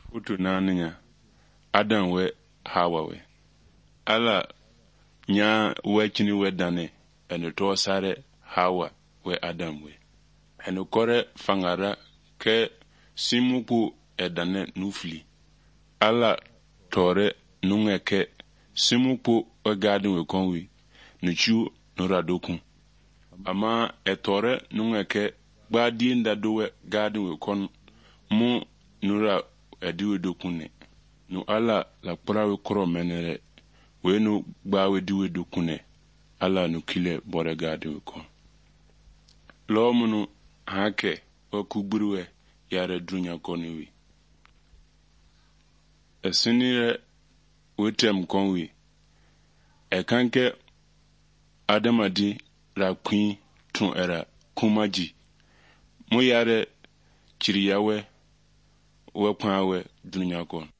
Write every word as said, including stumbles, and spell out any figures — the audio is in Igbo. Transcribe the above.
utu naninya Adam we Hawa we ala nya we chini we dane ene to sare Hawa we Adam we ene kore fangara ke simuku edane nufli ala tore nungeke simuku we garden we konwi nuchu nuradokun ama etore nungeke gbadi ndado we garden we kon mu nura ediwe dokune nu ala la prawe kro menere we nu gbawe diwe dokune ala nu kile bore garden we kon lo munu hake o kubruwe yare dunya koniwi esinire wetem konwi ekanke adamadi la queen tun era kumaji mo yare chiriyawe we kwawe dunya kon